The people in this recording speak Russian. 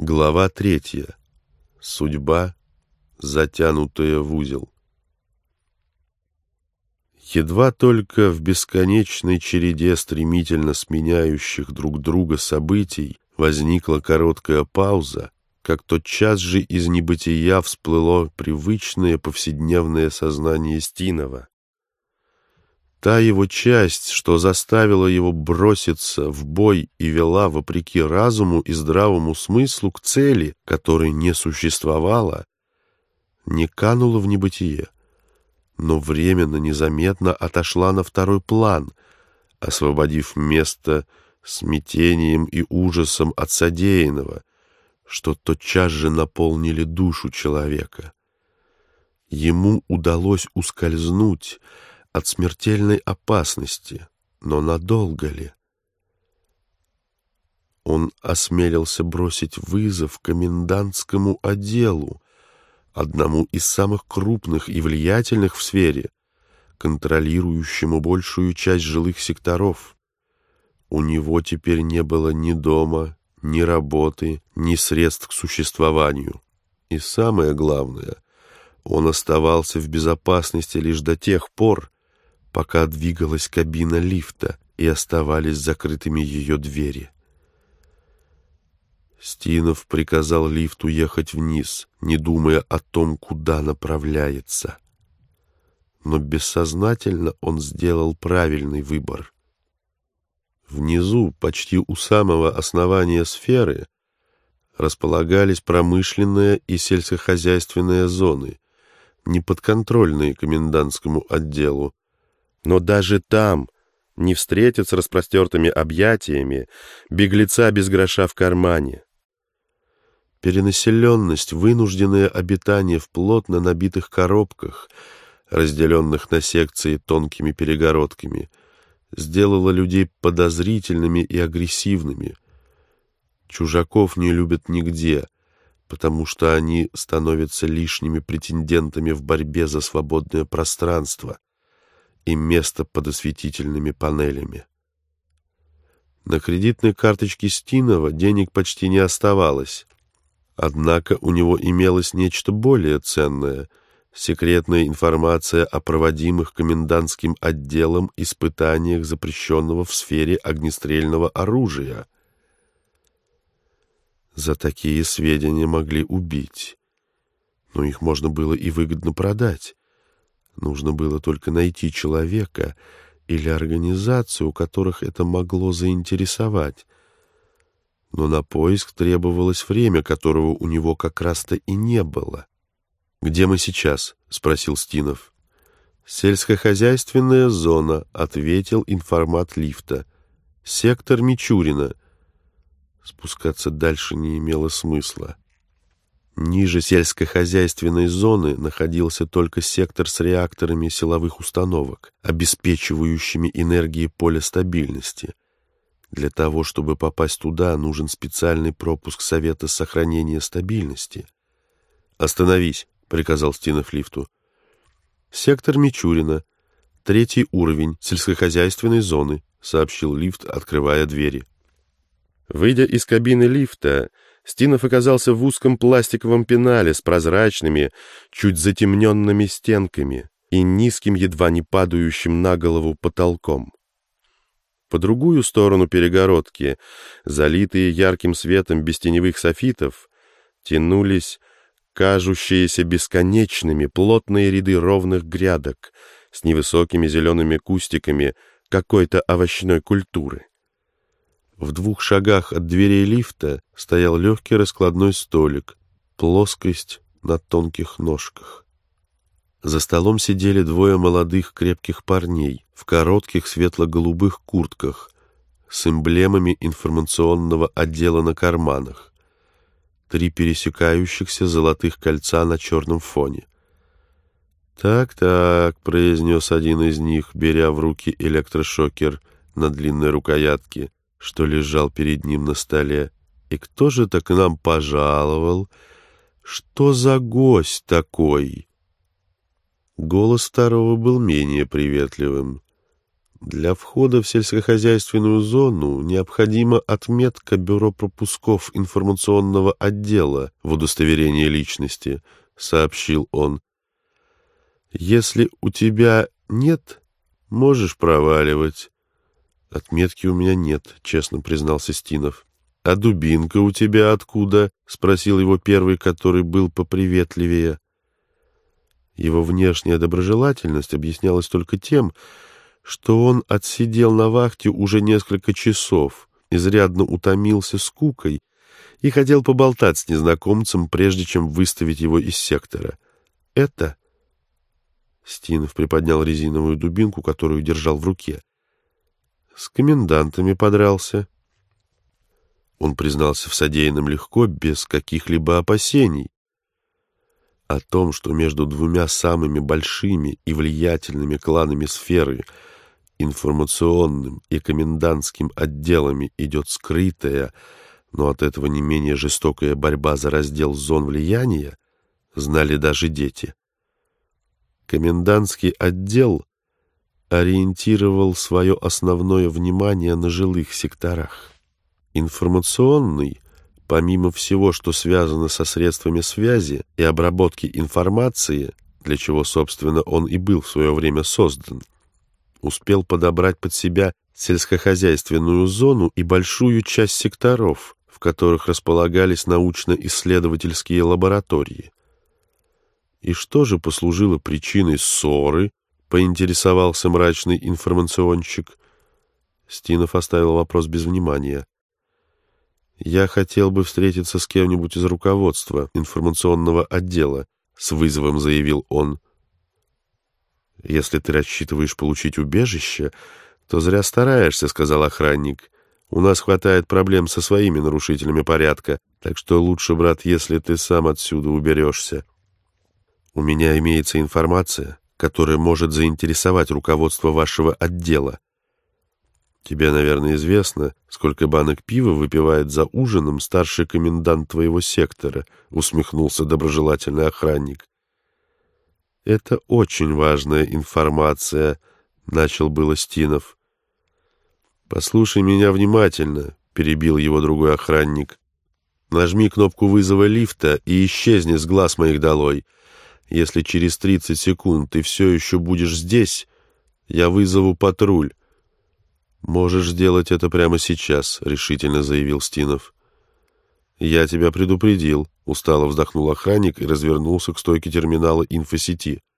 Глава 3. Судьба, затянутая в узел. Едва только в бесконечной череде стремительно сменяющих друг друга событий возникла короткая пауза, как тотчас же из небытия всплыло привычное повседневное сознание Стинова. Та его часть, что заставила его броситься в бой и вела, вопреки разуму и здравому смыслу, к цели, которой не существовало, не канула в небытие, но временно, незаметно отошла на второй план, освободив место смятением и ужасом от содеянного, что тотчас же наполнили душу человека. Ему удалось ускользнуть от смертельной опасности, но надолго ли? Он осмелился бросить вызов комендантскому отделу, одному из самых крупных и влиятельных в сфере, контролирующему большую часть жилых секторов. У него теперь не было ни дома, ни работы, ни средств к существованию. И самое главное, он оставался в безопасности лишь до тех пор, пока двигалась кабина лифта и оставались закрытыми ее двери. Стинов приказал лифту ехать вниз, не думая о том, куда направляется. Но бессознательно он сделал правильный выбор. Внизу, почти у самого основания сферы, располагались промышленная и сельскохозяйственная зоны, неподконтрольные комендантскому отделу. Но даже там не встретят с распростертыми объятиями беглеца без гроша в кармане. Перенаселенность, вынужденное обитание в плотно набитых коробках, разделенных на секции тонкими перегородками, сделала людей подозрительными и агрессивными. Чужаков не любят нигде, потому что они становятся лишними претендентами в борьбе за свободное пространство и место под осветительными панелями. На кредитной карточке Стинова денег почти не оставалось. Однако у него имелось нечто более ценное — секретная информация о проводимых комендантским отделом испытаниях запрещенного в сфере огнестрельного оружия. За такие сведения могли убить, но их можно было и выгодно продать. Нужно было только найти человека или организацию, у которых это могло заинтересовать. Но на поиск требовалось время, которого у него как раз-то и не было. «Где мы сейчас?» — спросил Стинов. «Сельскохозяйственная зона», — ответил информат лифта. «Сектор Мичурина». Спускаться дальше не имело смысла. Ниже сельскохозяйственной зоны находился только сектор с реакторами силовых установок, обеспечивающими энергией поля стабильности. Для того, чтобы попасть туда, нужен специальный пропуск Совета сохранения стабильности. «Остановись», — приказал Стинов лифту. «Сектор Мичурина, 3-й уровень сельскохозяйственной зоны», — сообщил лифт, открывая двери. Выйдя из кабины лифта, Стинов оказался в узком пластиковом пенале с прозрачными, чуть затемненными стенками и низким, едва не падающим на голову потолком. По другую сторону перегородки, залитые ярким светом бестеневых софитов, тянулись кажущиеся бесконечными плотные ряды ровных грядок с невысокими зелеными кустиками какой-то овощной культуры. В 2 шагах от дверей лифта стоял легкий раскладной столик, плоскость на тонких ножках. За столом сидели 2 молодых крепких парней в коротких светло-голубых куртках с эмблемами информационного отдела на карманах, 3 пересекающихся золотых кольца на черном фоне. «Так-так», — произнес один из них, беря в руки электрошокер на длинной рукоятке, что лежал перед ним на столе. «И кто же так к нам пожаловал? Что за гость такой?» Голос второго был менее приветливым. Для входа в сельскохозяйственную зону необходима отметка Бюро пропусков информационного отдела в удостоверении личности, сообщил он. Если у тебя нет, можешь проваливать. Отметки у меня нет, честно признался Стинов. А дубинка у тебя откуда? Спросил его первый, который был поприветливее. Его внешняя доброжелательность объяснялась только тем, что он отсидел на вахте уже несколько часов, изрядно утомился скукой и хотел поболтать с незнакомцем, прежде чем выставить его из сектора. «Это...» Стинов приподнял резиновую дубинку, которую держал в руке. «С комендантами подрался». Он признался в содеянном легко, без каких-либо опасений. О том, что между двумя самыми большими и влиятельными кланами сферы, информационным и комендантским отделами, идет скрытая, но от этого не менее жестокая борьба за раздел зон влияния, знали даже дети. Комендантский отдел ориентировал свое основное внимание на жилых секторах. Информационный, помимо всего, что связано со средствами связи и обработки информации, для чего, собственно, он и был в свое время создан, успел подобрать под себя сельскохозяйственную зону и большую часть секторов, в которых располагались научно-исследовательские лаборатории. И что же послужило причиной ссоры, поинтересовался мрачный информационщик. Стинов оставил вопрос без внимания. «Я хотел бы встретиться с кем-нибудь из руководства информационного отдела», — с вызовом заявил он. «Если ты рассчитываешь получить убежище, то зря стараешься», — сказал охранник. «У нас хватает проблем со своими нарушителями порядка, так что лучше, брат, если ты сам отсюда уберешься. У меня имеется информация, которая может заинтересовать руководство вашего отдела. Тебе, наверное, известно, сколько банок пива выпивает за ужином старший комендант твоего сектора», — усмехнулся доброжелательный охранник. «Это очень важная информация», — начал было Стинов. «Послушай меня внимательно», — перебил его другой охранник. «Нажми кнопку вызова лифта и исчезни с глаз моих долой. Если через 30 секунд ты все еще будешь здесь, я вызову патруль». «Можешь сделать это прямо сейчас», — решительно заявил Стинов. «Я тебя предупредил», — устало вздохнул охранник и развернулся к стойке терминала инфосети.